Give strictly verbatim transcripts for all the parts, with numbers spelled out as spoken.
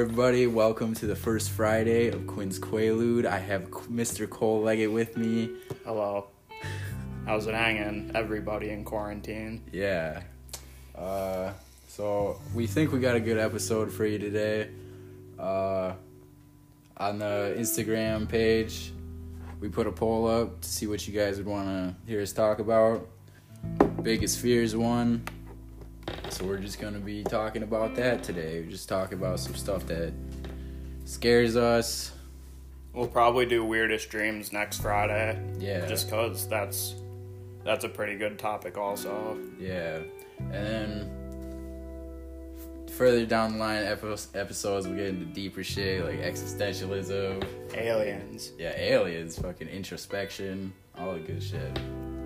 everybody. Welcome to the first Friday of Quinn's Quaalude. I have Mister Cole Leggett with me. Hello. How's it hanging, everybody in quarantine? Yeah. Uh, so, we think we got a good episode for you today. Uh, on the Instagram page, we put a poll up to see what you guys would want to hear us talk about. Biggest Fears won. So we're just going to be talking about that today. We just talk about some stuff that scares us. We'll probably do Weirdest Dreams next Friday. Yeah. Just because that's, that's a pretty good topic also. Yeah. And then further down the line episodes, we'll get into deeper shit like existentialism. Aliens. Yeah, aliens, fucking introspection, all the good shit.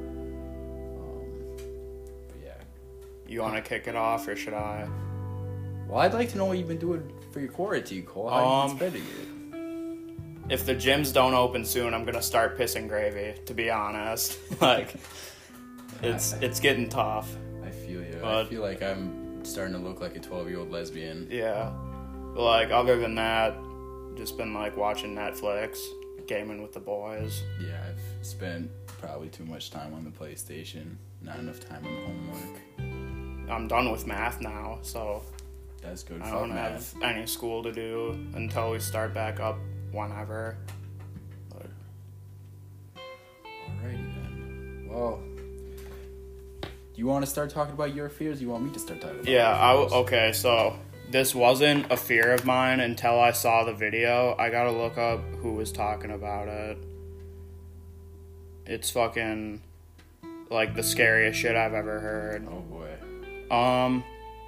You want to kick it off, or should I? Well, I'd like to know what you've been doing for your quarantine, Cole. How um, you been spending it? If the gyms don't open soon, I'm gonna start pissing gravy. To be honest, like it's it's getting tough. I feel you. But, I feel like I'm starting to look like a twelve-year-old lesbian. Yeah, but like other than that, just been like watching Netflix, gaming with the boys. Yeah, I've spent probably too much time on the PlayStation, not enough time on the homework. I'm done with math now, so that's good. I don't have any school to do until we start back up whenever. But... Alrighty then. Well, do you want to start talking about your fears? Or do you want me to start talking about yeah, I w- okay, so this wasn't a fear of mine until I saw the video. I gotta look up who was talking about it. It's fucking like the scariest shit I've ever heard. Oh boy. Um,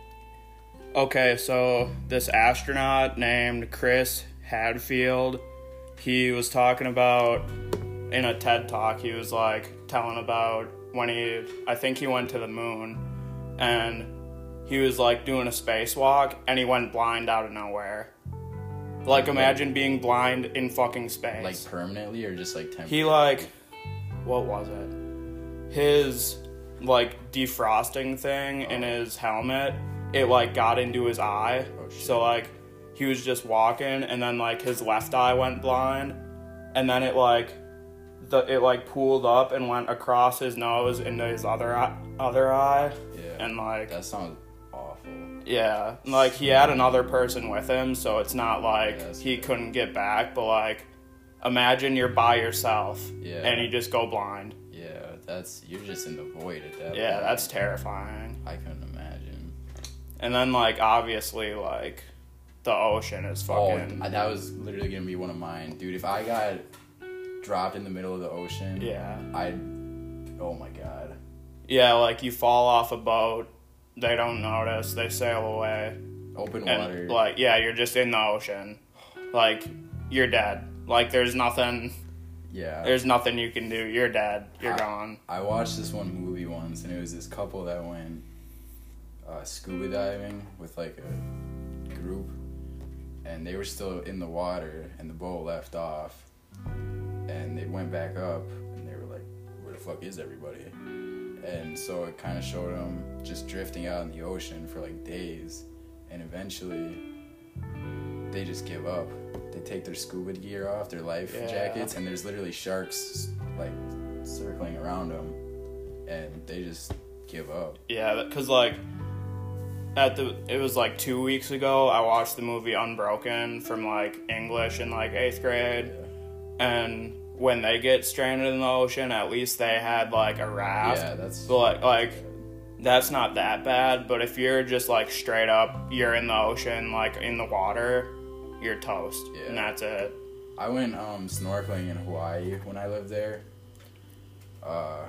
okay, so this astronaut named Chris Hadfield, he was talking about, in a TED Talk, he was, like, telling about when he, I think he went to the moon, and he was, like, doing a spacewalk, and he went blind out of nowhere. Like, imagine being blind in fucking space. Like, permanently, or just, like, temporarily? He, like, what was it? His... like defrosting thing oh. in his helmet, it like got into his eye. Oh, shit. So like he was just walking and then like his left eye went blind and then it like the it like pooled up and went across his nose into his other eye, other eye. Yeah. And like that sounds awful. Yeah. Like he had another person with him, so it's not like yeah, he good. couldn't get back, but like imagine you're by yourself yeah. and you just go blind. That's you're just in the void at that yeah point. That's terrifying. I couldn't imagine. And then like obviously like the ocean is fucking oh that was literally gonna be one of mine, dude. If I got dropped in the middle of the ocean, yeah I'd oh my god. Yeah, like you fall off a boat, they don't notice, they sail away, open and, water, like yeah you're just in the ocean, like you're dead, like there's nothing. Yeah. There's nothing you can do. You're dead. You're I, gone. I watched this one movie once, and it was this couple that went uh, scuba diving with, like, a group, and they were still in the water, and the boat left off, and they went back up, and they were like, where the fuck is everybody? And so it kind of showed them just drifting out in the ocean for, like, days, and eventually they just give up. They take their scuba gear off, their life yeah. jackets, and there's literally sharks like circling around them, and they just give up. Yeah, because like at the it was like two weeks ago, I watched the movie Unbroken from like English in like eighth grade, yeah. and when they get stranded in the ocean, at least they had like a raft. Yeah, that's but like like that's not that bad. But if you're just like straight up, you're in the ocean, like in the water. You're toast, yeah. and that's it. I went um, snorkeling in Hawaii when I lived there. Uh,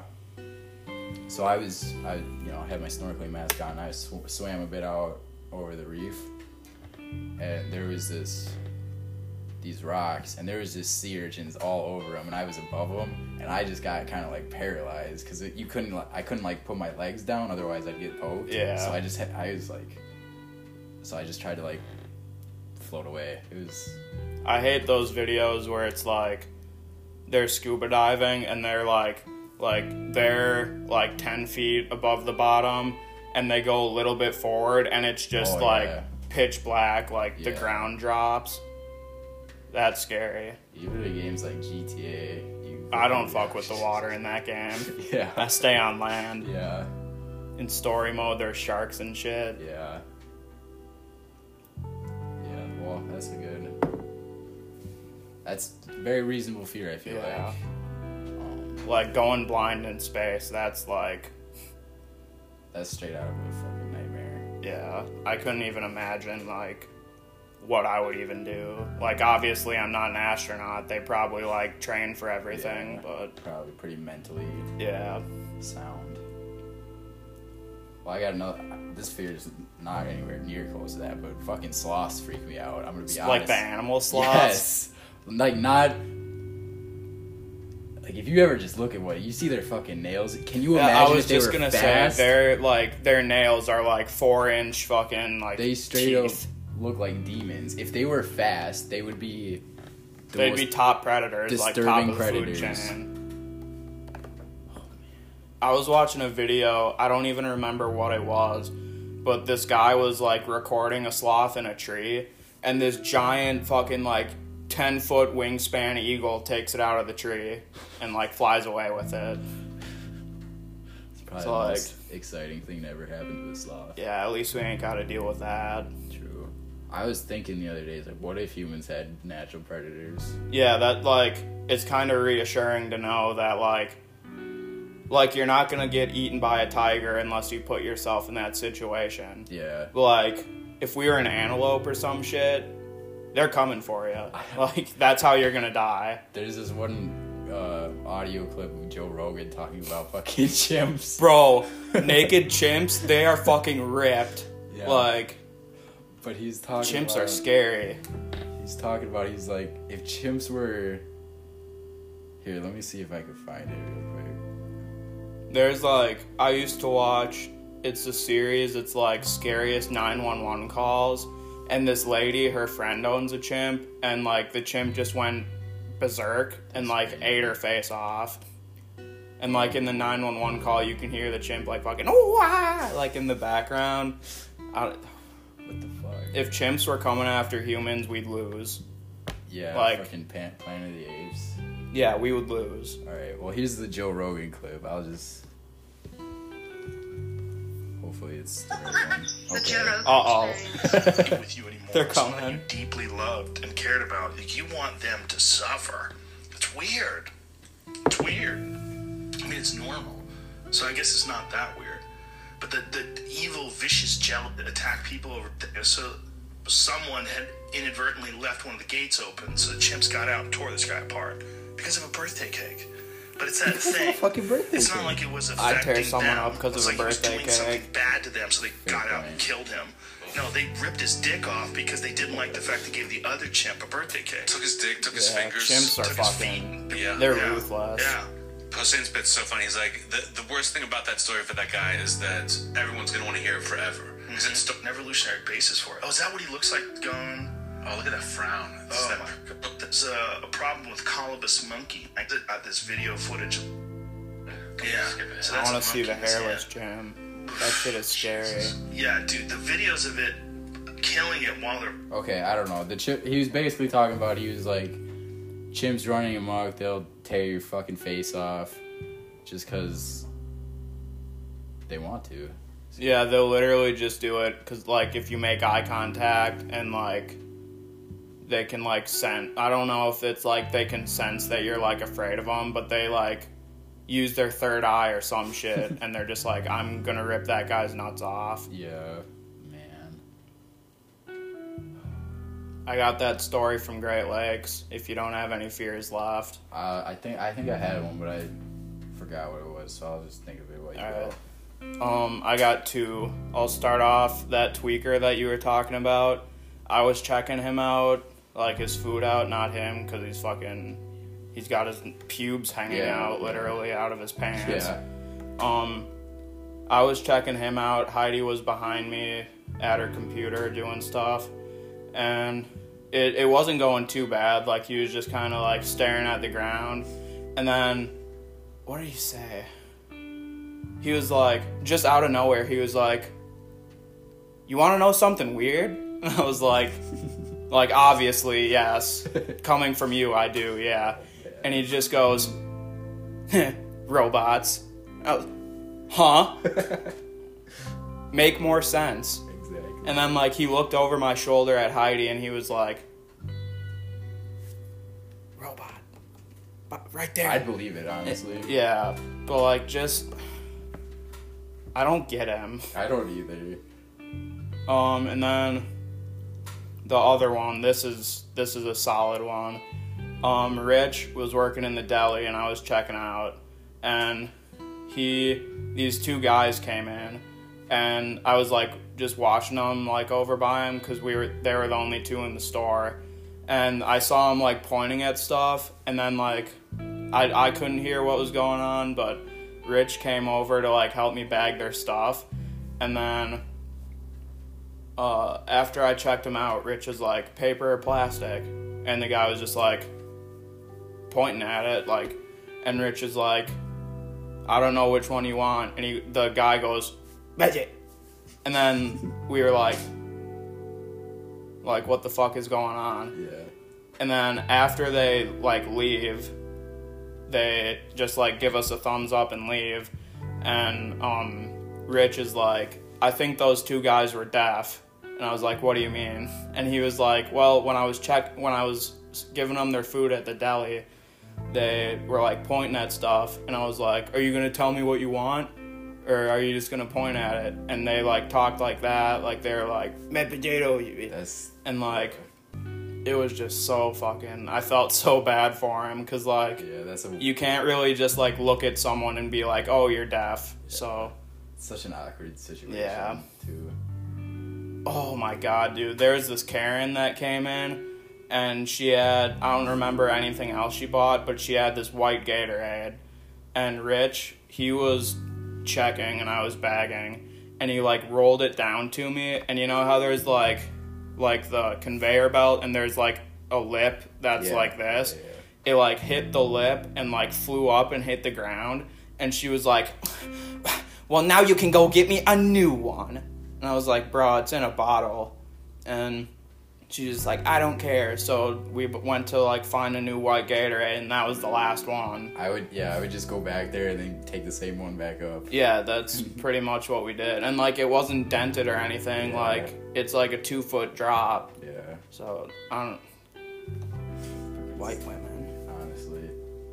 so I was, I you know, had my snorkeling mask on. I sw- swam a bit out over the reef, and there was this, these rocks, and there was just sea urchins all over them, and I was above them, and I just got kind of like paralyzed because you couldn't, I couldn't like put my legs down, otherwise I'd get poked. Yeah. So I just, had, I was like, so I just tried to like. float away. It was I hate those videos where it's like they're scuba diving and they're like like they're like ten feet above the bottom and they go a little bit forward and it's just oh, like yeah. pitch black, like the Yeah. ground drops. That's scary. Even in games like G T A, you I don't fuck with the water in that game. I Yeah. stay on land. Yeah. In story mode, there's sharks and shit. Yeah. Yeah, well, that's a good... That's a very reasonable fear, I feel Yeah. like. Um, Like, going blind in space, that's like... that's straight out of a fucking nightmare. Yeah, I couldn't even imagine, like, what I would even do. Like, obviously, I'm not an astronaut. They probably, like, train for everything, Yeah. but... Probably pretty mentally Yeah. sound. Well, I got another... This fear is not anywhere near close to that, but fucking sloths freak me out. I'm gonna be honest. Like the animal sloths? Yes! Like, not... Like, if you ever just look at what... You see their fucking nails. Can you Yeah, imagine I was if they just were gonna fast? say, their, like, their nails are, like, four-inch fucking, like, They straight teeth. up look like demons. If they were fast, they would be... the They'd most be top predators, like, top disturbing of the food predators. chain. I was watching a video, I don't even remember what it was, but this guy was, like, recording a sloth in a tree, and this giant fucking, like, ten-foot wingspan eagle takes it out of the tree and, like, flies away with it. It's probably So, the like- most exciting thing that ever happened to a sloth. Yeah, at least we ain't gotta deal with that. True. I was thinking the other day, like, what if humans had natural predators? Yeah, that, like, it's kind of reassuring to know that, like, like, you're not gonna get eaten by a tiger unless you put yourself in that situation. Yeah. Like, if we were an antelope or some shit, they're coming for you. Like, that's how you're gonna die. There's this one uh, audio clip of Joe Rogan talking about fucking chimps. Bro, naked chimps, they are fucking ripped. Yeah. Like, But he's talking chimps about... are scary. He's talking about, he's like, if chimps were... Here, let me see if I can find it real quick. There's, like, I used to watch, it's a series, it's, like, Scariest nine one one Calls, and this lady, her friend owns a chimp, and, like, the chimp just went berserk and, like, ate her face off. And, like, in the nine one one call, you can hear the chimp, like, fucking, oh, ah, like, in the background. I, What the fuck? if chimps were coming after humans, we'd lose. Yeah, like- fucking Pan- Planet of the Apes. Yeah, we would lose. Alright, well, here's the Joe Rogan clip. I'll just... Hopefully it's the right one. The Joe Rogan Uh-oh. Experience. be with you anymore. They're Someone coming. you deeply loved and cared about. Like, you want them to suffer. It's weird. It's weird. I mean, it's normal. So I guess it's not that weird. But the, the evil, vicious gel that attack people over. So someone had inadvertently left one of the gates open, so the chimps got out and tore this guy apart because of a birthday cake. But it's that thing. fucking birthday It's not cake. like it was I'd affecting tear someone them. up 'cause It's of a like birthday he was doing cake. something bad to them, so they got out point. and killed him. No, they ripped his dick off because they didn't like the fact they gave the other chimp a birthday cake. Took his dick, took his Yeah, fingers. chimps are Took his fucking, feet. Yeah. they're Yeah. ruthless. Yeah. Hussein Spit's so funny. He's like, the, the worst thing about that story for that guy is that everyone's going to want to hear it forever. Because it's It's an evolutionary basis for it. Oh, is that what he looks like going? oh, look at that frown. It's Oh that- my god. That's a, a problem with colobus monkey. I did uh, this video footage. Yeah. So I that's want a to see the monkey. hairless chimp. That shit is scary. Yeah, dude, the videos of it killing it while they're Okay, I don't know. The chip. He was basically talking about. He was like, chimps running amok. They'll tear your fucking face off, just because they want to. Yeah, they'll literally just do it because, like, if you make eye contact and, like, they can, like, sense... I don't know if it's, like, they can sense that you're, like, afraid of them, but they, like, use their third eye or some shit, and they're just like, I'm gonna rip that guy's nuts off. Yeah, man. I got that story from Great Lakes, if you don't have any fears left. Uh, I think I think I had one, but I forgot what it was. So I'll just think of it while you All go. right. Um, I got two. I'll start off that tweaker that you were talking about. I was checking him out, like his food out, not him, because he's fucking, he's got his pubes hanging Yeah, out yeah. literally out of his pants. Yeah. Um, I was checking him out. Heidi was behind me at her computer doing stuff, and it, it wasn't going too bad. Like, he was just kind of like staring at the ground, and then, what did he say? He was like, just out of nowhere, he was like, you want to know something weird? And I was like, like, obviously, yes. Coming from you, I do, yeah. And he just goes, robots. I was, huh? Make more sense. Exactly. And then, like, he looked over my shoulder at Heidi, and he was like, robot. Right there. I'd believe it, honestly. Yeah, but, like, just... I don't get him. I don't either. Um, and then the other one, this is this is a solid one. Um, Rich was working in the deli, and I was checking out, and he, these two guys came in, and I was, like, just watching them, like, over by him, because we were, they were the only two in the store, and I saw him, like, pointing at stuff, and then, like, I, I couldn't hear what was going on, but Rich came over to, like, help me bag their stuff, and then, uh, after I checked him out, Rich was like, paper or plastic? And the guy was just, like, pointing at it, like, and Rich is like, I don't know which one you want, and he, the guy goes, magic, and then we were like, like, what the fuck is going on? Yeah. And then after they, like, leave, they just, like, give us a thumbs up and leave. And um, Rich is like, I think those two guys were deaf. And I was like, what do you mean? And he was like, well, when I was check when I was giving them their food at the deli, they were, like, pointing at stuff. And I was like, are you going to tell me what you want? Or are you just going to point at it? And they, like, talked like that. Like, they were like, "Met potato." That's... And, like... It was just so fucking... I felt so bad for him, because, like, yeah, that's a... you can't really just, like, look at someone and be like, oh, you're deaf. Yeah. So... It's such an awkward situation, Yeah. too. Oh, my God, dude. There's this Karen that came in, and she had... I don't remember anything else she bought, but she had this white Gatorade. And Rich, he was checking, and I was bagging, and he, like, rolled it down to me, and you know how there's, like... like the conveyor belt, and there's, like, a lip that's Yeah. like this. Yeah, yeah. It, like, hit the lip and, like, flew up and hit the ground, and she was like, well, now you can go get me a new one. And I was like, bro, it's in a bottle. And she's just like, I don't care. So we b- went to, like, find a new white Gatorade, and that was the last one. I would, yeah, I would just go back there and then take the same one back up. Yeah, that's pretty much what we did. And, like, it wasn't dented or anything. Yeah. Like, it's, like, a two-foot drop. Yeah. So, I don't... White women. Honestly.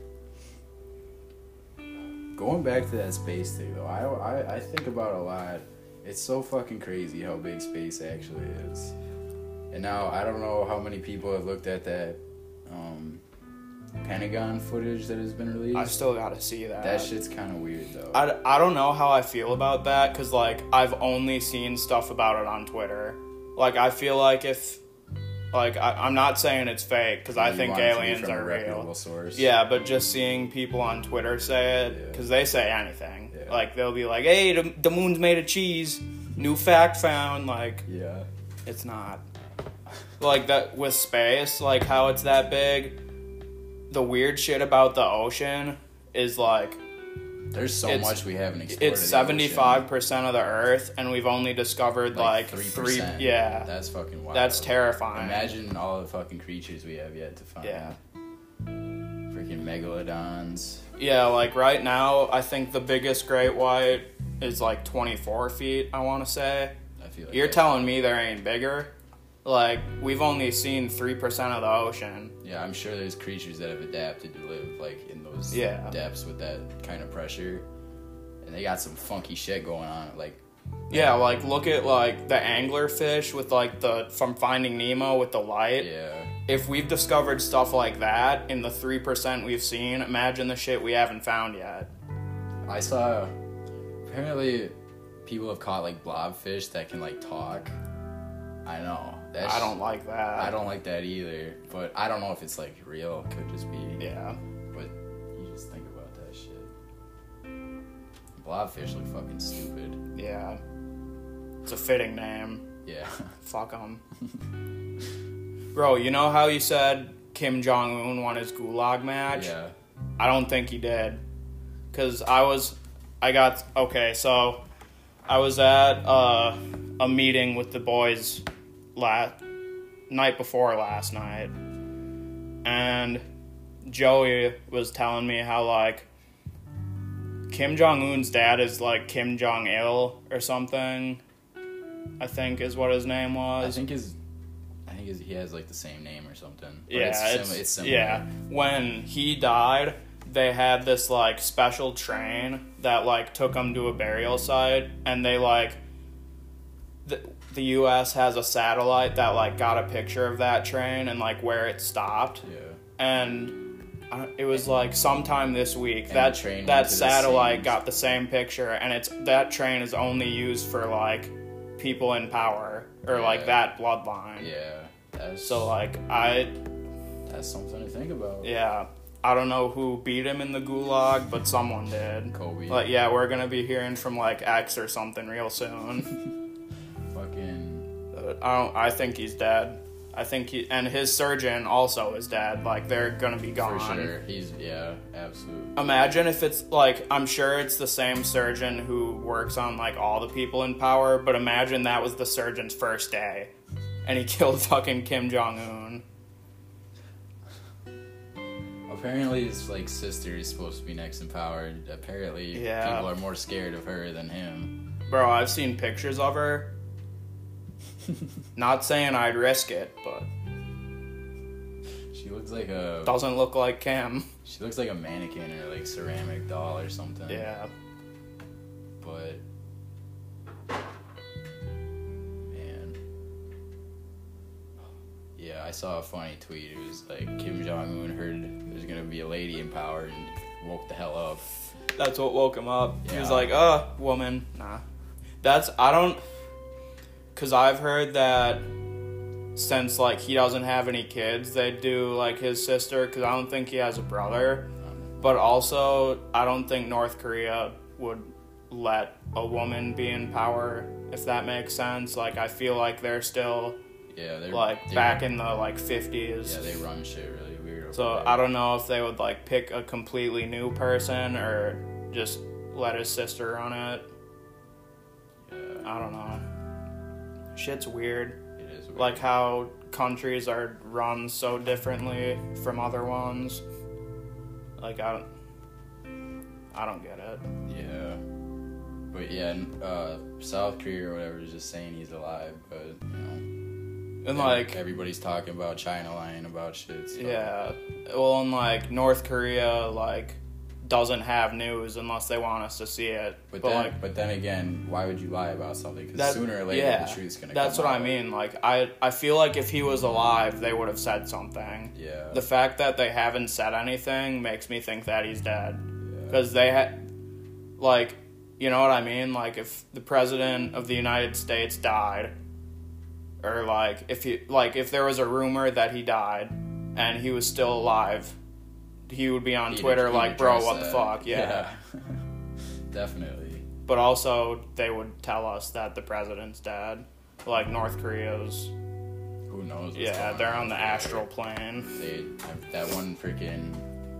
Going back to that space thing, though, I, I, I think about a lot. It's so fucking crazy how big space actually is. And now, I don't know how many people have looked at that um, Pentagon footage that has been released. I still gotta see that. That shit's kind of weird, though. I, I don't know how I feel about that, because, like, I've only seen stuff about it on Twitter. Like, I feel like if... Like, I, I'm not saying it's fake, because I You think want it to be aliens from a are reputable real. source. Yeah, but just seeing people on Twitter say it, Yeah. because they say anything. Yeah. Like, they'll be like, hey, the, the moon's made of cheese. New fact found. Like, Yeah. it's not. Like, that with space, like, how it's that big. The weird shit about the ocean is, like... There's so It's- much we haven't explored. It's in the seventy-five percent of the Earth, and we've only discovered, ocean. like, three three... percent. Yeah. That's fucking wild. That's terrifying. Imagine all the fucking creatures we have yet to find. Yeah. Freaking megalodons. Yeah, like, right now, I think the biggest great white is, like, twenty-four feet, I want to say. I feel like You're that- telling me there ain't bigger? Like, we've only seen three percent of the ocean. Yeah, I'm sure there's creatures that have adapted to live, like, in those Yeah. depths with that kind of pressure. And they got some funky shit going on. Like, Yeah, like, look at, like, the anglerfish with, like, the... From Finding Nemo with the light. yeah. If we've discovered stuff like that in the three percent we've seen, imagine the shit we haven't found yet. I saw, apparently, people have caught, like, blobfish that can, like, talk. I know. That's, I don't like that. I don't like that either. But I don't know if it's, like, real. It could just be. Yeah. But you just think about that shit. Blobfish look fucking stupid. Yeah. It's a fitting name. Yeah. Fuck 'em. Bro, you know how you said Kim Jong-un won his gulag match? Yeah. I don't think he did. Because I was... I got... Okay, so... I was at uh, a meeting with the boys last night before last night, and Joey was telling me how like Kim Jong-un's dad is like Kim Jong-il or something, I think is what his name was. I think his, I think his, he has like the same name or something. But Yeah, it's, it's, sim- it's similar. yeah. When he died, they had this like special train that like took him to a burial site, and they like the the U S has a satellite that like got a picture of that train and like where it stopped, Yeah. and I don't- it was like sometime this week And that the train went that to the satellite same- got the same picture, and it's that train is only used for like people in power or like Yeah. that bloodline. Yeah. That's, So like I that's something to think about. yeah, I don't know who beat him in the gulag, but someone did. Kobe. But yeah, we're gonna be hearing from like X or something real soon. Fucking. Uh, I don't. I think he's dead. I think he and his surgeon also is dead. Like they're gonna be gone. For sure. He's, yeah, absolutely. Imagine if it's like, I'm sure it's the same surgeon who works on like all the people in power, but imagine that was the surgeon's first day, and he killed fucking Kim Jong Un. Apparently, his like sister is supposed to be next in power. And apparently, Yeah. people are more scared of her than him. Bro, I've seen pictures of her. Not saying I'd risk it, but She looks like a. doesn't look like Kim. She looks like a mannequin or like ceramic doll or something. Yeah. But. Man. Yeah, I saw a funny tweet. It was like Kim Jong Un heard there's gonna be a lady in power and woke the hell up. That's what woke him up. He was Yeah. like, uh, woman. Nah. That's, I don't, because I've heard that since, like, he doesn't have any kids, they do, like, his sister, because I don't think he has a brother. But also, I don't think North Korea would let a woman be in power, if that makes sense. Like, I feel like they're still, Yeah, they're like, they're- back in the, like, fifties. Yeah, they run shit really weird. over So there. I don't know if they would like pick a completely new person or just let his sister run it. Yeah, I don't know. Shit's weird. it is weird. Like how countries are run so differently from other ones. Like I don't, I don't get it. Yeah. But yeah, n- uh, South Korea or whatever is just saying he's alive, but you know. And like everybody's talking about China lying about shit. So. yeah, well, and like North Korea like doesn't have news unless they want us to see it. But, But, then, like but then again, why would you lie about something? Because that- sooner or later, yeah, the truth's gonna. That's come what out. I mean. Like I, I feel like if he was alive, they would have said something. Yeah. The fact that they haven't said anything makes me think that he's dead. Because they had, like, you know what I mean? Like, if the president of the United States died, or like, if he, like, if there was a rumor that he died and he was still alive, he would be on He'd- Twitter he'd like, bro, address what the that. fuck? Yeah. Yeah. Definitely. But also, they would tell us that the president's dead. Like, North Korea's, Who knows? What's yeah, going they're on the there. astral plane. They that one freaking.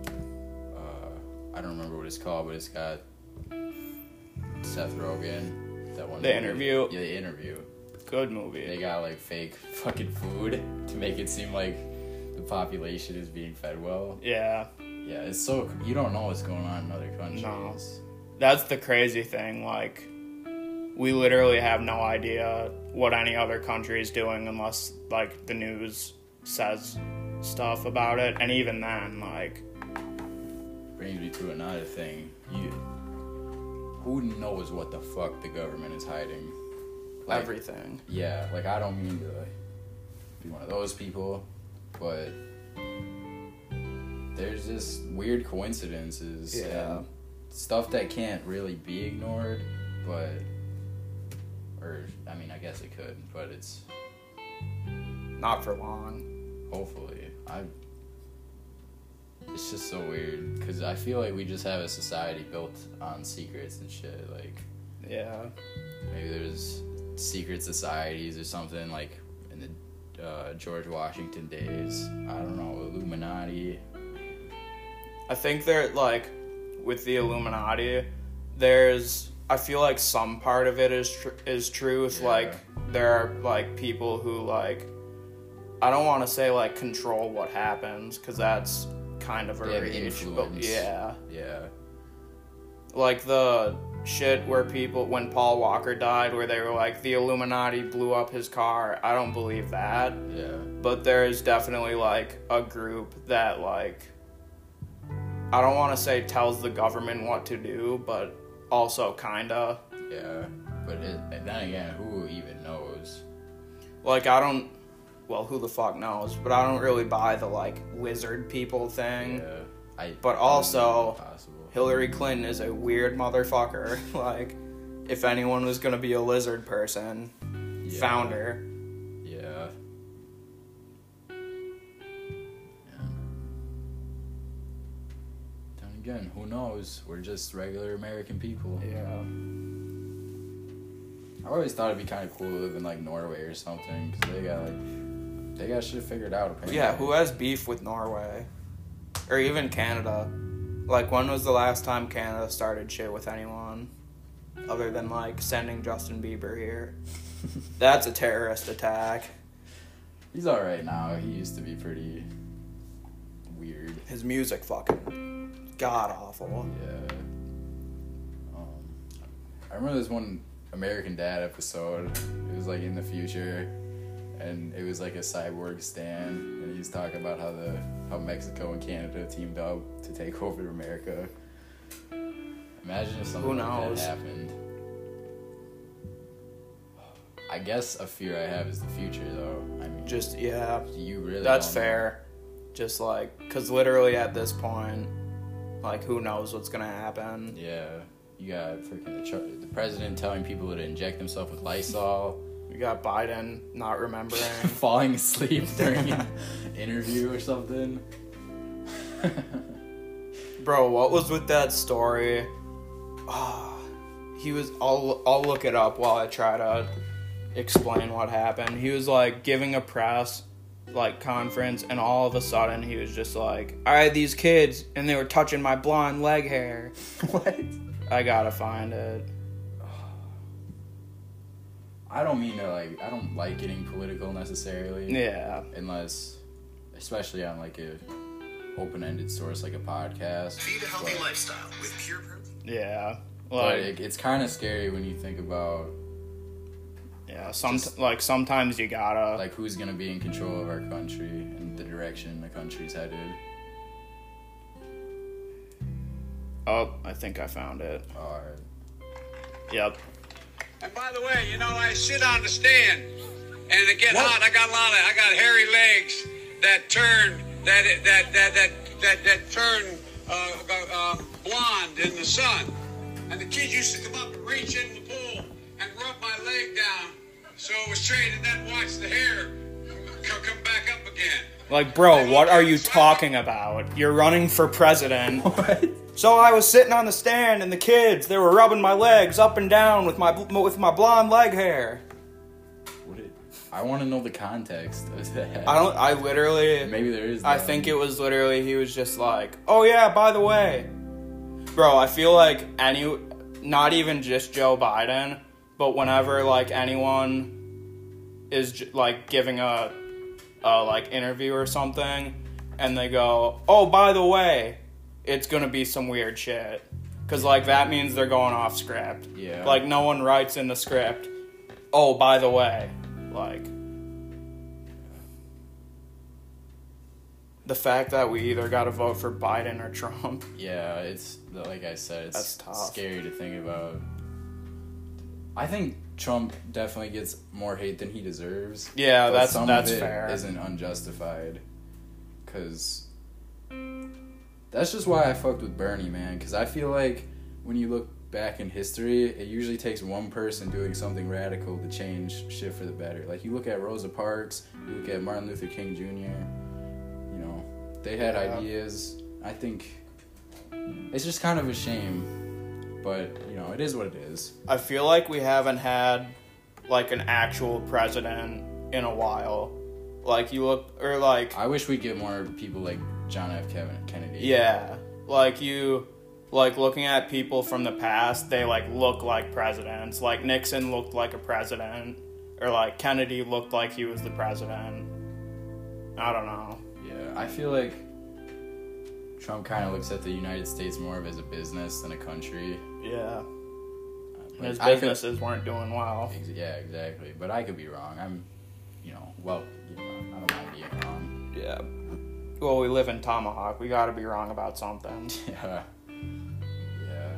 Uh, I don't remember what it's called, but it's got Seth Rogen. That one. The movie. Interview? Yeah, the interview. Good movie. They got like fake fucking food to make it seem like the population is being fed well. Yeah. Yeah, it's so you don't know what's going on in other countries. No. That's the crazy thing. Like, we literally have no idea what any other country is doing unless, like, the news says stuff about it. And even then, like, Brings me to another thing. You, who knows what the fuck the government is hiding? Like, everything. Yeah, like I don't mean to like, be one of those people, but there's just weird coincidences Yeah. and stuff that can't really be ignored, but or I mean I guess it could, but it's Not for long. hopefully I. It's just so weird because I feel like we just have a society built on secrets and shit. Like Yeah. maybe there's secret societies or something like in the uh, George Washington days. I don't know, Illuminati. I think they're, like, with the Illuminati, there's I feel like some part of it is tr- is truth. Yeah. Like there are like people who like, I don't want to say like control what happens because that's kind of a They have reach, but influence. yeah, Yeah. like the shit where people when Paul Walker died, where they were like the Illuminati blew up his car. I don't believe that, Yeah. but there is definitely like a group that like, I don't want to say tells the government what to do, but also kinda. Yeah. But it, and then again, who even knows? Like, I don't, well, who the fuck knows, but I don't really buy the, like, lizard people thing. Yeah. I, But also, possible. Hillary Clinton is a weird motherfucker. Like, if anyone was gonna be a lizard person, Yeah. found her. Yeah. Yeah. Then again, who knows? We're just regular American people. Yeah. I always thought it'd be kind of cool to live in like Norway or something, because they got like they got shit figured out. Apparently. Yeah, who has beef with Norway? Or even Canada? Like, when was the last time Canada started shit with anyone? Other than, like, sending Justin Bieber here. That's a terrorist attack. He's all right now. He used to be pretty weird. His music fucking god awful. Yeah. Um, I remember this one American Dad episode. It was like in the future, and it was like a cyborg Stan, and he was talking about how the how Mexico and Canada teamed up to take over America. Imagine if something Who like knows? that happened. I guess a fear I have is the future, though. I mean, Just, yeah, you really that's don't know. fair. Just, like, because literally at this point, like, who knows what's gonna happen. Yeah, you got freaking the, tr- the president telling people to inject themselves with Lysol, You got Biden not remembering. falling asleep during an interview or something. Bro, what was with that story? Ah, he was, I'll, I'll look it up while I try to explain what happened. He was, like, giving a press, like, conference, and all of a sudden he was just like, I had these kids, and they were touching my blonde leg hair. What? I gotta find it. I don't mean to, like, I don't like getting political necessarily. Yeah. Unless, especially on, like, a open-ended source like a podcast. Feed a healthy But- lifestyle with pure protein. Yeah. But Like, it, it's kind of scary when you think about, yeah, some, just- like, sometimes you gotta. like, who's going to be in control of our country and the direction the country's headed. Oh, I think I found it. Alright. Yep. And by the way, you know, I sit on the stand, and it get hot. I got a lot of, I got hairy legs that turn, that that that that that, that turn uh, uh, blonde in the sun. And the kids used to come up and reach in the pool and rub my leg down, so it was straight, and then watch the hair come, come back up again. Like, bro, what are you talking about? You're running for president. What? So I was sitting on the stand, and the kids, they were rubbing my legs up and down with my with my blonde leg hair. What it, I want to know the context of that. I don't. I literally. Maybe there is. I none. think it was literally he was just like, oh yeah, by the way, bro. I feel like any, not even just Joe Biden, but whenever like anyone is j- like giving a, a like interview or something, and they go, oh by the way, it's gonna be some weird shit, cause like that means they're going off script. Yeah. Like no one writes in the script, oh by the way, like. The fact that we either got to vote for Biden or Trump. Yeah, it's like I said, it's That's tough. scary to think about. I think Trump definitely gets more hate than he deserves. Yeah, but that's some that's of it fair. Isn't unjustified, because that's just why I fucked with Bernie, man. Because I feel like when you look back in history, it usually takes one person doing something radical to change shit for the better. Like you look at Rosa Parks, you look at Martin Luther King Junior You know, they had Yeah. ideas. I think it's just kind of a shame, but you know, it is what it is. I feel like we haven't had like an actual president in a while. Like you look, or like I wish we'd get more people like John F. Kevin Kennedy. yeah, like you like, looking at people from the past, they, like, look like presidents. Like, Nixon looked like a president. Or, like, Kennedy looked like he was the president. I don't know. Yeah, I feel like Trump kind of looks at the United States more of as a business than a country. Yeah. Like, His I could- businesses weren't doing well. Ex- Yeah, exactly. But I could be wrong. I'm, you know, well, you know, I don't mind being wrong. Yeah. Well, we live in Tomahawk. We gotta be wrong about something. Yeah. Yeah.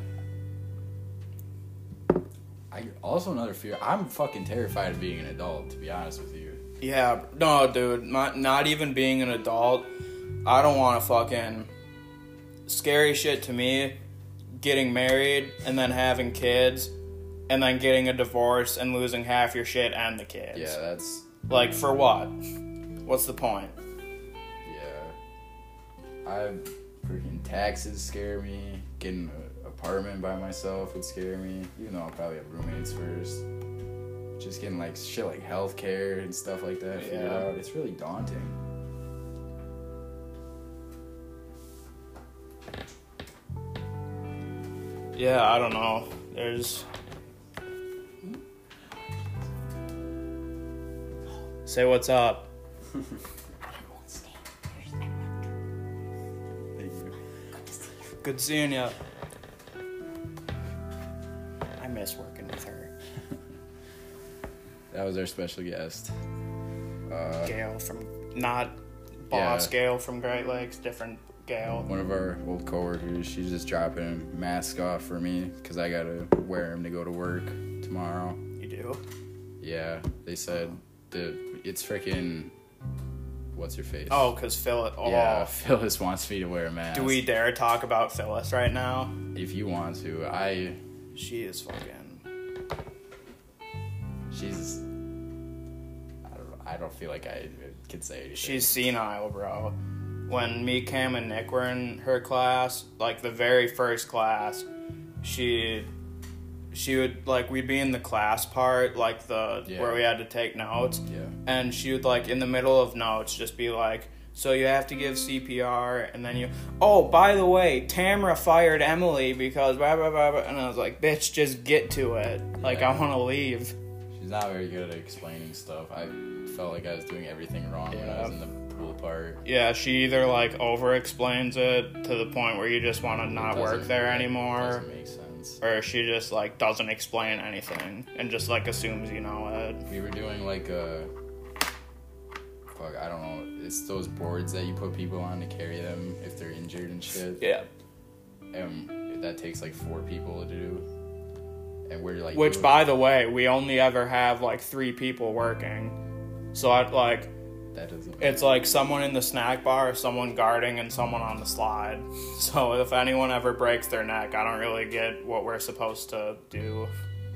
I also another fear. I'm fucking terrified of being an adult, to be honest with you. Yeah, no, dude. Not, not even being an adult. I don't want to fucking... Scary shit to me, getting married and then having kids and then getting a divorce and losing half your shit and the kids. Yeah, that's... Like, for what? What's the point? Yeah. I... Freaking taxes scare me. Getting an apartment by myself would scare me. Even though I'll probably have roommates first. Just getting, like, shit like healthcare and stuff like that figured Yeah. out. It's really daunting. Yeah, I don't know. There's... Say what's up. Thank you. Good seeing ya. I miss working with her. That was our special guest. Uh, Gail from... Not Boss Yeah. Gail from Great Lakes. Different Gail. one of our old coworkers, she's just dropping a mask off for me because I gotta wear him to go to work tomorrow. You do? Yeah, they said the it's freaking what's her face? Oh, because Phyllis... Oh. Yeah, Phyllis wants me to wear a mask. Do we dare talk about Phyllis right now? If you want to, I. She is fucking... She's. I don't. I don't feel like I could say anything. She's senile, bro. When me, Cam, and Nick were in her class, like the very first class, she, she would, like, we'd be in the class part, like the, Yeah. where we had to take notes, Yeah. and she would, like, in the middle of notes, just be like, so you have to give C P R, and then you, oh, by the way, Tamara fired Emily because blah, blah, blah, blah, and I was like, bitch, just get to it. Like, Yeah. I want to leave. She's not very good at explaining stuff. I felt like I was doing everything wrong when I Yeah. was in the pool part. Yeah, she either, like, over-explains it to the point where you just want to not work Doesn't- there it anymore, Doesn't make sense. or she just, like, doesn't explain anything and just, like, assumes you know it. We were doing like a. Fuck, I don't know. It's those boards that you put people on to carry them if they're injured and shit. Yeah. And that takes like four people to do. And we're like. Which, doing- by the way, we only ever have, like, three people working. So, I like, That doesn't. it's like someone in the snack bar, someone guarding, and someone on the slide. So if anyone ever breaks their neck, I don't really get what we're supposed to do.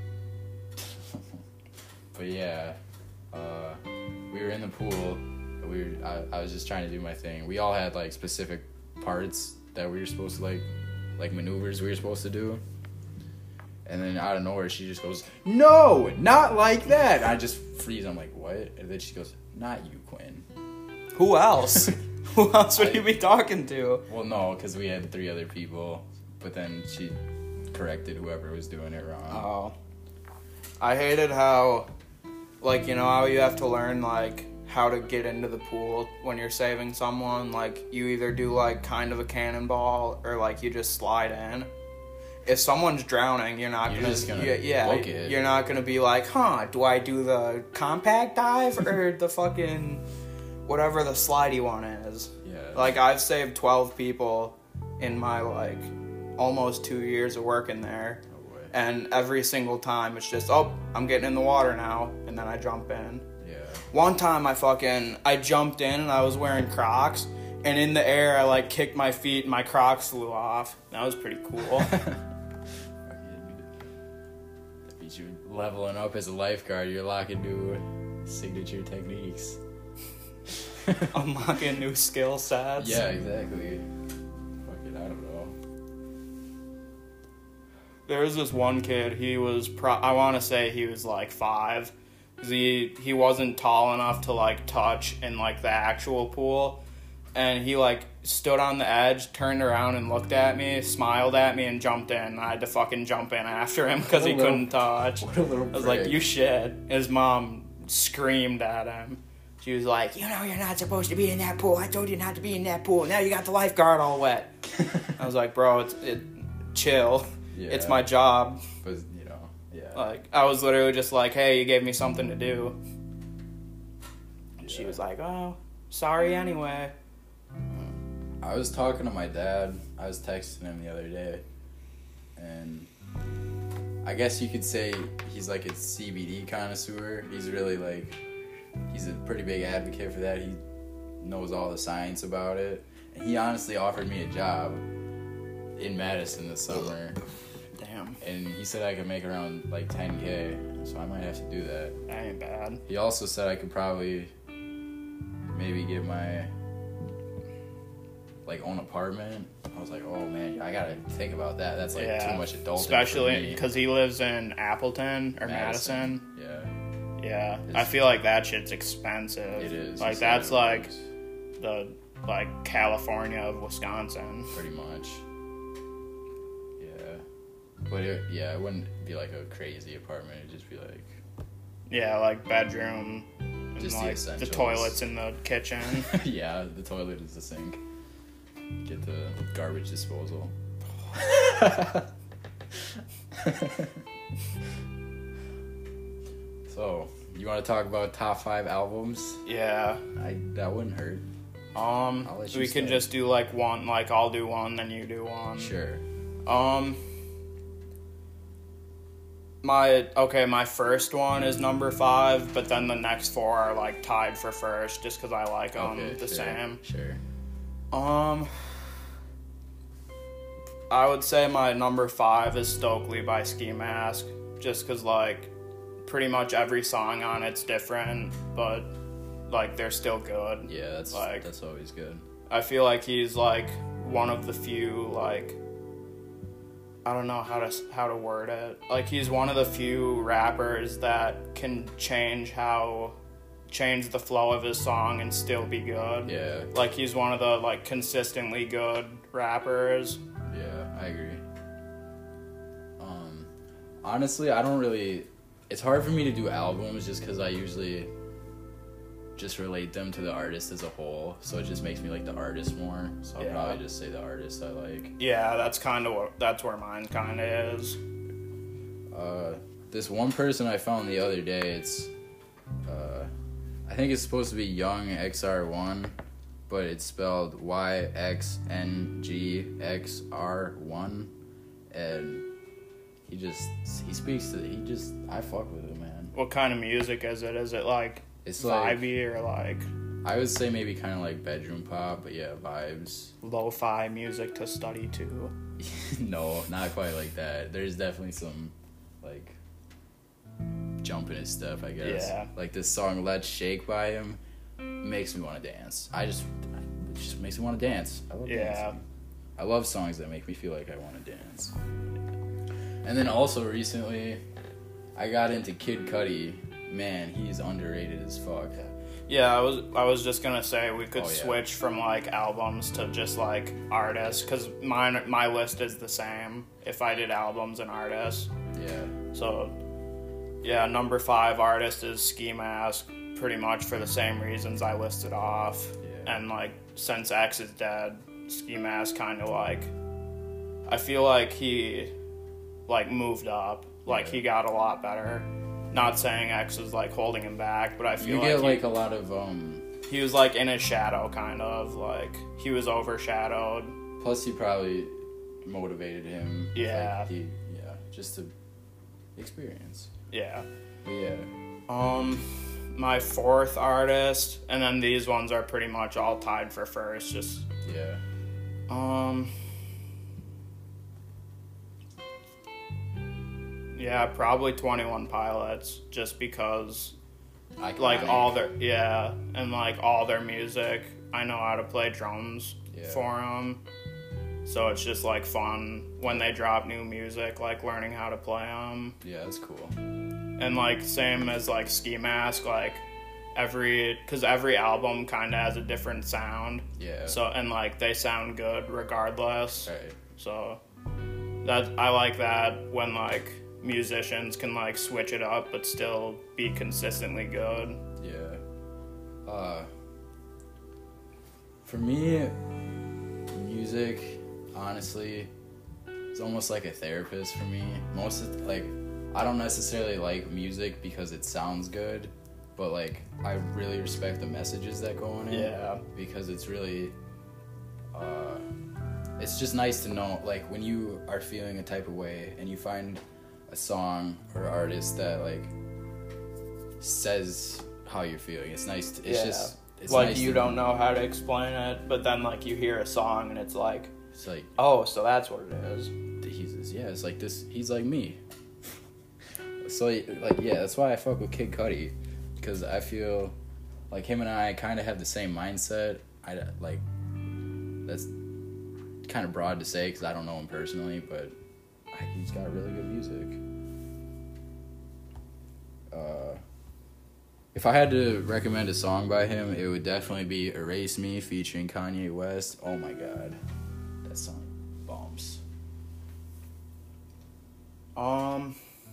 But yeah, uh, we were in the pool. We were, I, I was just trying to do my thing. We all had like specific parts that we were supposed to like, like maneuvers we were supposed to do. And then out of nowhere, she just goes, "No, not like that." I just freeze. I'm like, "What?" And then she goes, "Not you, Quinn." Who else? Who else would I- you be talking to? Well, no, because we had three other people. But then she corrected whoever was doing it wrong. Oh. I hated how, like, you know how you have to learn, like, how to get into the pool when you're saving someone? Like, you either do, like, kind of a cannonball or, like, you just slide in. If someone's drowning, you're not You're gonna, just gonna yeah, yeah, book it. you're not gonna be like, huh, do I do the compact dive or the fucking, whatever the slidey one is? Yeah. Like, I've saved twelve people in my, like, almost two years of working there. No way. And every single time, it's just, oh, I'm getting in the water now. And then I jump in. Yeah. One time, I fucking, I jumped in and I was wearing Crocs. And in the air, I, like, kicked my feet and my Crocs flew off. That was pretty cool. That means you're leveling up as a lifeguard. You're locking new signature techniques. Unlocking new skill sets. Yeah, exactly. Fucking, I don't know. There was this one kid, he was, pro- I want to say he was like five. 'Cause he, he wasn't tall enough to like touch in like the actual pool. and he like stood on the edge, turned around and looked at me, smiled at me, and jumped in. I had to fucking jump in after him because he little- couldn't touch. What a little I was like, prick. you should. His mom screamed at him. She was like, you know you're not supposed to be in that pool. I told you not to be in that pool. Now you got the lifeguard all wet. I was like, bro, it's it, chill. Yeah. It's my job. But, you know, yeah. Like, I was literally just like, hey, you gave me something to do. And she Yeah. was like, oh, sorry anyway. I was talking to my dad. I was texting him the other day. And I guess you could say he's like a C B D connoisseur. He's really like, he's a pretty big advocate for that. He knows all the science about it. And he honestly offered me a job in Madison this summer. Damn, And he said I could make around like ten K. So I might have to do that. that ain't bad. He also said I could probably maybe get my like own apartment. I was like, oh man, I gotta think about that. That's like Yeah. too much adulting Especially for me. because he lives in Appleton or Madison. Yeah, Yeah, I It's- feel like that shit's expensive. it is. Like He said that's it like was, the like California of Wisconsin. pretty much. Yeah, but it, yeah, it wouldn't be like a crazy apartment. It'd just be like Yeah, like bedroom, and Just the like the, essentials. toilets in the kitchen. yeah, the toilet is the sink. Get the garbage disposal. So, you want to talk about top five albums? Yeah. I that wouldn't hurt. Um, I'll let you we can start. just do like one. Like I'll do one, then you do one. Sure. Um. My okay, my first one is number five, but then the next four are like tied for first, just because I like them Okay, the sure, same. Sure. Um, I would say my number five is Stokely by Ski Mask, just because like pretty much every song on it's different, but like they're still good. Yeah, that's Like- that's always good. I feel like he's like one of the few like I don't know how to how to word it. Like he's one of the few rappers that can change how change the flow of his song and still be good. Yeah. Like he's one of the like consistently good rappers. Yeah, I agree. Um, honestly, I don't really. It's hard for me to do albums just because I usually just relate them to the artist as a whole. So it just makes me like the artist more. So I'll Yeah. probably just say the artist I like. Yeah, that's kind of what that's where mine kind of is. Uh, this one person I found the other day. It's, uh, I think it's supposed to be Young X R one, but it's spelled Y X N G X R one, and he just he speaks to he just I fuck with him, man. What kind of music is it? Is it like It's like vibey or like I would say maybe kind of like bedroom pop, but yeah, vibes. lo-fi music to study to? No, not quite like that. There's definitely some like jump in his step, I guess. Yeah. Like this song "Let's Shake" by him makes me want to dance. I just it just makes me want to dance. I love Yeah. dancing. I love songs that make me feel like I want to dance. And then also recently, I got into Kid Cudi. Man, he's underrated as fuck. Yeah, I was I was just gonna say we could Oh, yeah. switch from like albums to just like artists, because mine my list is the same if I did albums and artists. Yeah. So yeah, number five artist is Ski Mask, pretty much for the same reasons I listed off. Yeah. And like since X is dead, Ski Mask kind of like I feel like he like moved up, like Yeah. he got a lot better. Not saying X is like holding him back, but I feel You like get he- like a lot of um he was like in his shadow, kind of like he was overshadowed. plus he probably motivated him. Yeah. Like, he yeah, just to experience. Yeah. But yeah. Um, my fourth artist, and then these ones are pretty much all tied for first. Just Yeah. um, yeah, probably Twenty-One Pilots, just because like Iconic. all their yeah, and like all their music, I know how to play drums Yeah. for them. So it's just like fun when they drop new music, like learning how to play them. Yeah, that's cool. And like same as like Ski Mask, like every, because every album kind of has a different sound. Yeah. So, and, like, they sound good regardless. Right. So, that, I like that when, like, musicians can, like, switch it up but still be consistently good. Yeah. Uh, for me, music, honestly, is almost like a therapist for me. Most of, like, I don't necessarily like music because it sounds good, but, like, I really respect the messages that go in it. Yeah. Because it's really, uh, it's just nice to know, like, when you are feeling a type of way and you find a song or artist that, like, says how you're feeling. It's nice to, it's Yeah. just, it's like, nice you to, don't know how to explain it, but then, like, you hear a song and it's like, it's like, oh, so that's what it is. he's, yeah, it's like this, he's like me. So, like, yeah, that's why I fuck with Kid Cudi, because I feel like him and I kind of have the same mindset. I, like, that's kind of broad to say because I don't know him personally, but I, he's got really good music. Uh, if I had to recommend a song by him, it would definitely be Erase Me featuring Kanye West. Oh my god, that song bombs. Um...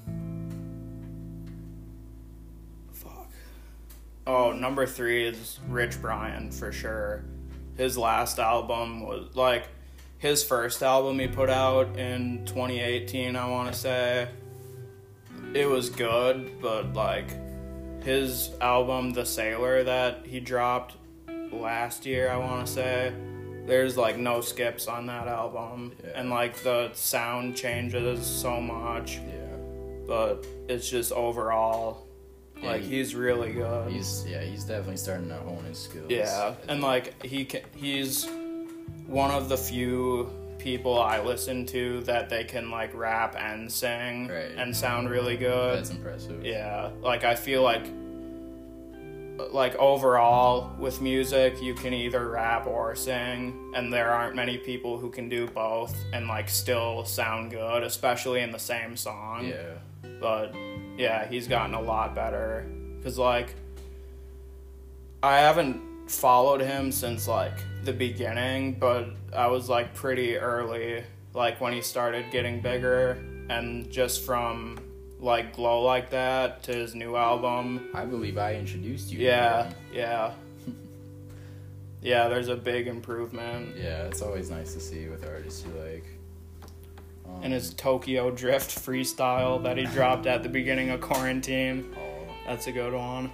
Fuck. Oh, number three is Rich Brian, for sure. His last album was, like, his first album he put out in twenty eighteen, I want to say. It was good, but, like, his album, The Sailor, that he dropped last year, I want to say, there's, like, no skips on that album. Yeah. And, like, the sound changes so much. Yeah. But it's just overall, Yeah, like, he- he's really good. He's yeah, he's definitely starting to hone his skills. Yeah, and, like, he can, he's one of the few people I listen to that they can, like, rap and sing Right. and sound really good. That's impressive. Yeah, like, I feel like, like, overall, with music, you can either rap or sing, and there aren't many people who can do both and, like, still sound good, especially in the same song. Yeah. But, yeah, he's gotten a lot better. Because, like, I haven't followed him since, like, the beginning, but I was, like, pretty early, like, when he started getting bigger. And just from, like, Glow Like That to his new album. I believe I introduced you. to Yeah, him. yeah. Yeah, there's a big improvement. Yeah, it's always nice to see with artists you like. Um, And his Tokyo Drift freestyle that he dropped at the beginning of quarantine. oh, That's a good one.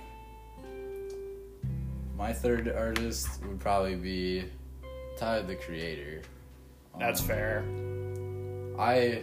my third artist would probably be Tyler, the Creator. That's Um, fair. I,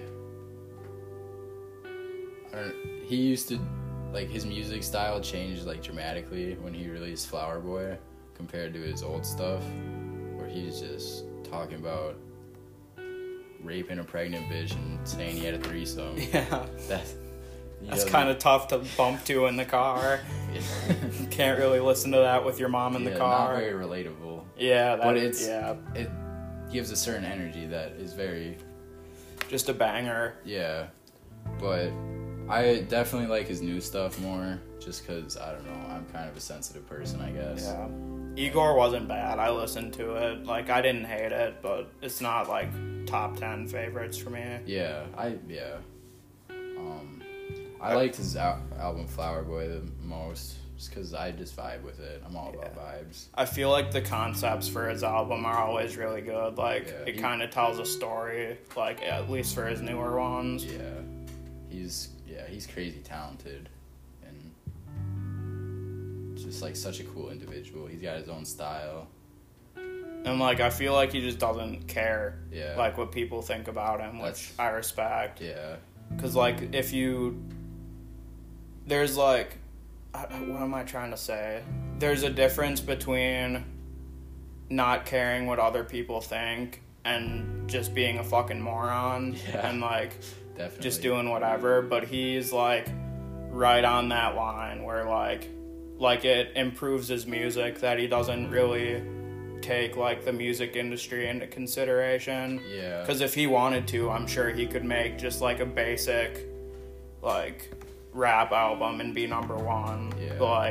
I don't, he used to, like, his music style changed, like, dramatically when he released Flower Boy compared to his old stuff, where he's just talking about raping a pregnant bitch and saying he had a threesome. Yeah. That's, That's kind of tough to bump to in the car. You can't really listen to that with your mom in yeah, the car. not very relatable. Yeah, that, But it's yeah, it gives a certain energy that is very just a banger. yeah. But I definitely like his new stuff more, just because I don't know. I'm kind of a sensitive person, I guess. Yeah. Igor wasn't bad. I listened to it. Like, I didn't hate it, but it's not, like, top ten favorites for me. Yeah, I yeah. Um, I liked his al- album Flower Boy the most, just because I just vibe with it. I'm all about vibes. I feel like the concepts for his album are always really good. Like, Yeah, it he- kind of tells a story, like, at least for his newer ones. Yeah, he's yeah he's crazy talented, and just like such a cool individual. He's got his own style. And, like, I feel like he just doesn't care, Yeah. like, what people think about him, which That's- I respect. Yeah, Because, like, if you... There's, like... I- What am I trying to say? There's a difference between not caring what other people think and just being a fucking moron. Yeah. And, like, definitely. just doing whatever. But he's, like, right on that line where, like... Like, it improves his music that he doesn't really take, like, the music industry into consideration. Yeah. Because if he wanted to, I'm sure he could make just, like, a basic, like, rap album and be number one. Yeah. But, like,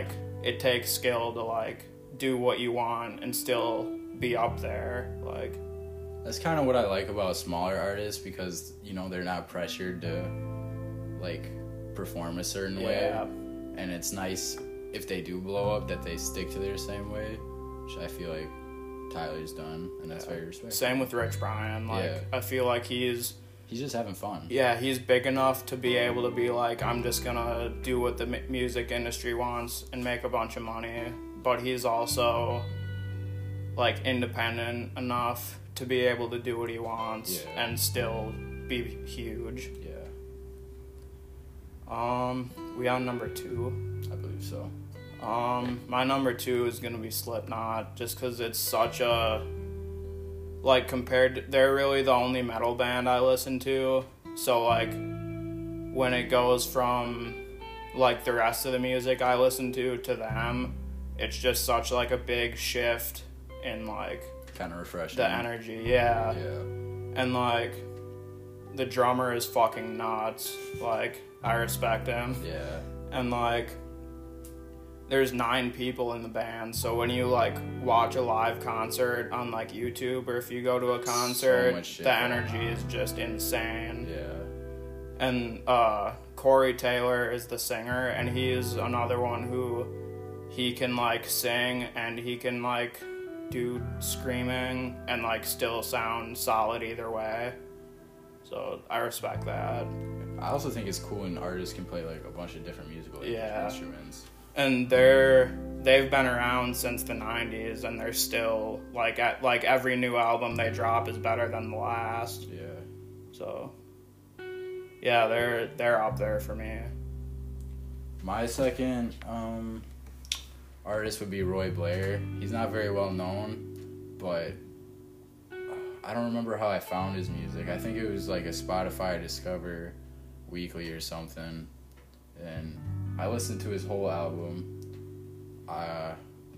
it takes skill to like do what you want and still be up there. Like, that's kind of what I like about smaller artists, because you know they're not pressured to like perform a certain yeah. way, and it's nice if they do blow up that they stick to their same way, which I feel like Tyler's done, and that's yeah. very respectful. Same with Rich Brian. Like, Yeah. I feel like he's He's just having fun. yeah, he's big enough to be able to be like, I'm just gonna do what the mu- music industry wants and make a bunch of money. But he's also like independent enough to be able to do what he wants Yeah. and still be huge. Yeah, Um, we on number two. I believe so. Um, my number two is gonna be Slipknot, just because it's such a, like, compared, they're really the only metal band I listen to, so, like, when it goes from, like, the rest of the music I listen to to them, it's just such, like, a big shift in, like, Kind of refreshing. the energy, yeah. Yeah. And, like, the drummer is fucking nuts, like, I respect him. Yeah. And like there's nine people in the band, so when you like watch a live concert on like YouTube, or if you go to a concert, much shit the going energy on. is just insane. Yeah. And uh Corey Taylor is the singer, and he is another one who he can like sing and he can like do screaming and like still sound solid either way. So I respect that. I also think it's cool when artists can play like a bunch of different musical Yeah. instruments. And they're they've been around since the nineties, and they're still like at like every new album they drop is better than the last. Yeah. So yeah, they're they're up there for me. My second um, artist would be Roy Blair. He's not very well known, but I don't remember how I found his music. I think it was like a Spotify Discover Weekly or something, and I listened to his whole album. Uh,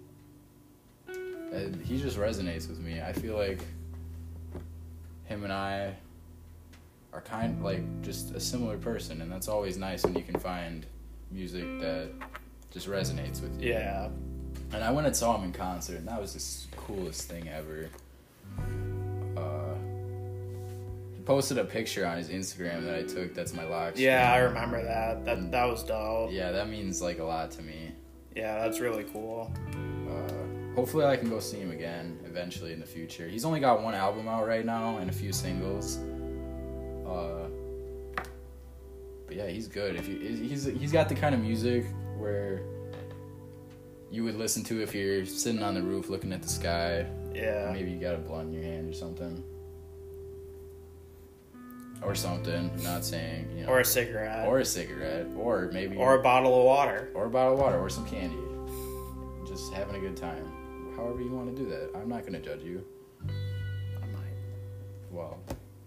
and he just resonates with me. I feel like him and I are kind like just a similar person, and that's always nice when you can find music that just resonates with you. Yeah. And I went and saw him in concert, and that was the coolest thing ever. Uh, he posted a picture on his Instagram that I took. That's my lock screen. Yeah, I remember that. That that was dope. Yeah, that means like a lot to me. Yeah, that's really cool. Uh, hopefully I can go see him again eventually in the future. He's only got one album out right now and a few singles. Uh, but yeah, he's good. If you, he's he's got the kind of music where you would listen to if you're sitting on the roof looking at the sky. Yeah. Maybe you got a blunt in your hand or something. Or something. I'm not saying, you know. Or a cigarette. Or a cigarette. Or maybe. Or a bottle of water. Or a bottle of water. Or some candy. Just having a good time. However you want to do that. I'm not going to judge you. I might. Well.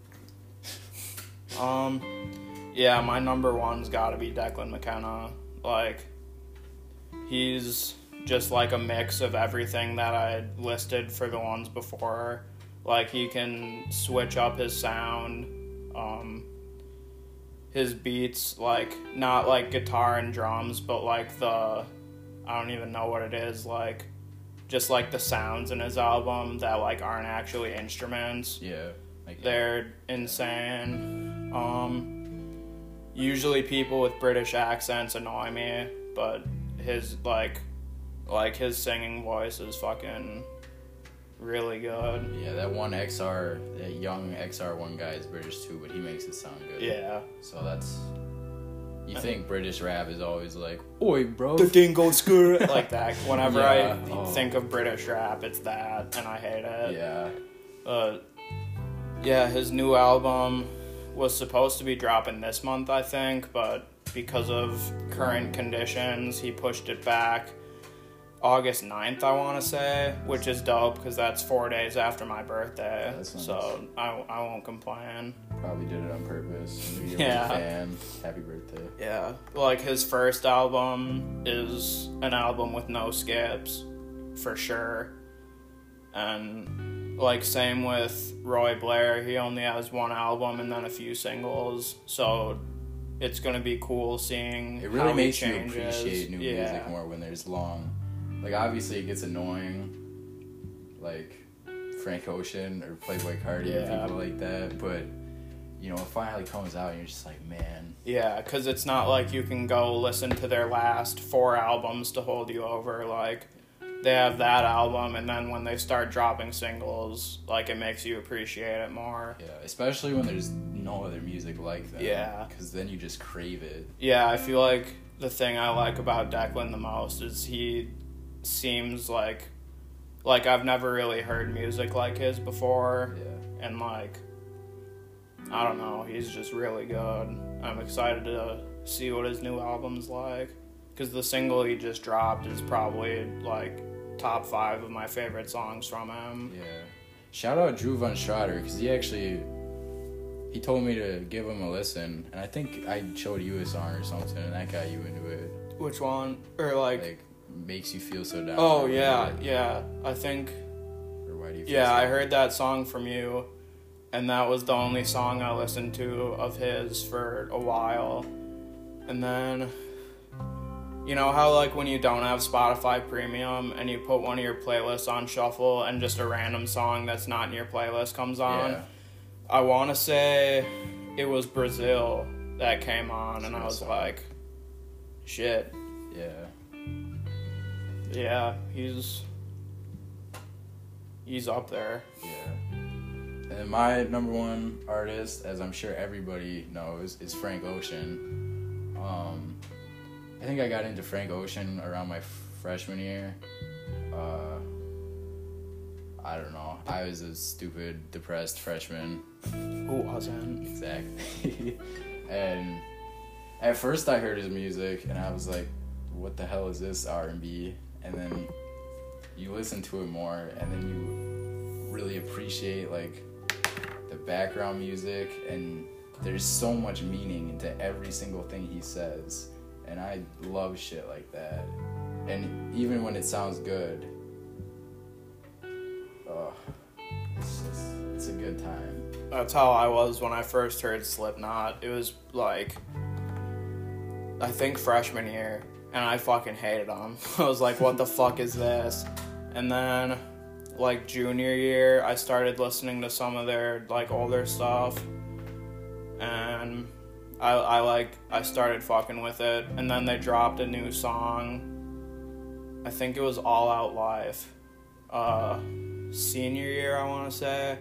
Um, yeah, my number one's got to be Declan McKenna. Like, he's just like a mix of everything that I listed for the ones before. Like, he can switch up his sound, um, his beats, like, not like guitar and drums, but like the, I don't even know what it is, like, just like the sounds in his album that like aren't actually instruments. Yeah. Like, They're insane. Um, usually people with British accents annoy me, but his, like, like, his singing voice is fucking really good. Yeah, that one X R, that young X R one guy is British too, but he makes it sound good. Yeah. So that's, you think British rap is always like, oi, bro. The dingo skirt. Like that. Whenever Yeah. I Oh. think of British rap, it's that, and I hate it. Yeah. But, yeah, his new album was supposed to be dropping this month, I think, but because of current conditions, he pushed it back. August ninth, I want to say, which is dope because that's four days after my birthday. That's nice. So I, I won't complain. Probably did it on purpose. Knew you were Yeah. a fan. Happy birthday. Yeah, like his first album is an album with no skips, for sure. And like same with Roy Blair, he only has one album and then a few singles. So it's gonna be cool seeing It really how makes he you changes. appreciate new yeah. music more when there's long. Like, obviously, it gets annoying, like Frank Ocean or Playboy Cardi and Yeah. people like that. But you know, it finally comes out, and you're just like, man. Yeah, because it's not like you can go listen to their last four albums to hold you over. Like, they have that album, and then when they start dropping singles, like, it makes you appreciate it more. Yeah, especially when there's no other music like that. Yeah. Because then you just crave it. Yeah, I feel like the thing I like about Declan the most is he seems like, like, I've never really heard music like his before. Yeah. And, like, I don't know, he's just really good. I'm excited to see what his new album's like. Because the single he just dropped is probably, like, top five of my favorite songs from him. Yeah. Shout out Drew Van Strader, because he actually, he told me to give him a listen, and I think I showed you a song or something, and that got you into it. Which one? Or, like... Like, makes you feel so down. oh, or yeah, whatever. yeah. I think... Or why do you feel Yeah, so I down? heard that song from you, and that was the only song I listened to of his for a while. And then, you know how, like, when you don't have Spotify Premium and you put one of your playlists on shuffle and just a random song that's not in your playlist comes on? Yeah. I want to say it was Brazil that came on, and I was Song. like, shit. Yeah. Yeah, he's... He's up there. Yeah. And my number one artist, as I'm sure everybody knows, is Frank Ocean. Um, I think I got into Frank Ocean around my freshman year. Uh, I don't know. I was a stupid, depressed freshman. Who wasn't? Exactly. And at first I heard his music, and I was like, what the hell is this R and B? And then you listen to it more, and then you really appreciate, like, the background music, and there's so much meaning into every single thing he says, and I love shit like that. And even when it sounds good, oh, it's just, it's a good time. That's how I was when I first heard Slipknot. It was like, I think freshman year, and I fucking hated them. I was like, what the fuck is this? And then, like, junior year, I started listening to some of their, like, older stuff, and I, I like, I started fucking with it, and then they dropped a new song. I think it was All Out Life. Uh, senior year, I want to say.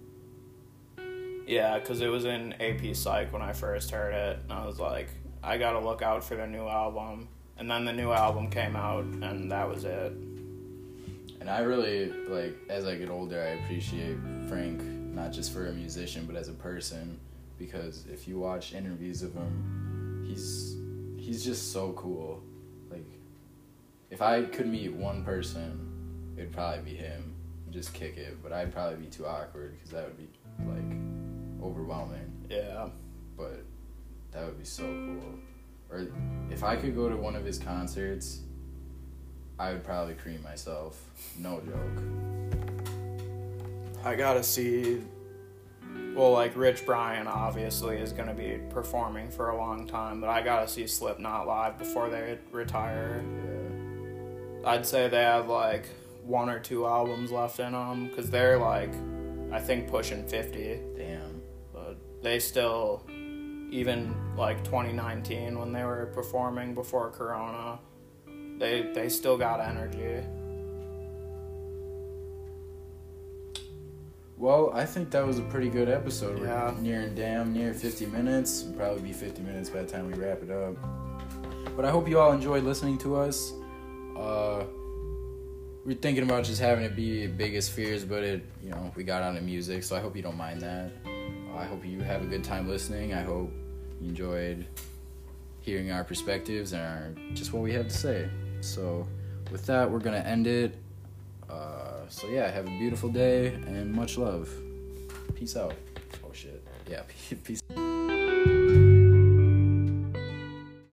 Yeah, because it was in A P Psych when I first heard it, and I was like, I gotta look out for their new album. And then the new album came out, and that was it. And I really, like, as I get older, I appreciate Frank, not just for a musician, but as a person, because if you watch interviews of him, he's he's just so cool. Like, if I could meet one person, it'd probably be him. Just kick it, but I'd probably be too awkward, because that would be, like, overwhelming. Yeah. But that would be so cool. Or if I could go to one of his concerts, I would probably cream myself. No joke. I gotta see... Well, like, Rich Brian, obviously, is gonna be performing for a long time, but I gotta see Slipknot live before they retire. Yeah. I'd say they have, like, one or two albums left in them, because they're, like, I think pushing fifty. Damn. But they still, even, like, twenty nineteen, when they were performing before Corona, they they still got energy. Well, I think that was a pretty good episode. Yeah. We're nearing damn near fifty minutes. It'll probably be fifty minutes by the time we wrap it up. But I hope you all enjoyed listening to us. Uh, we're thinking about just having it be Biggest Fears, but it, you know, we got onto music, so I hope you don't mind that. Uh, I hope you have a good time listening. I hope you enjoyed hearing our perspectives and our, just what we have to say. So with that, we're going to end it. Uh, so yeah, have a beautiful day and much love. Peace out. Oh shit. Yeah, peace.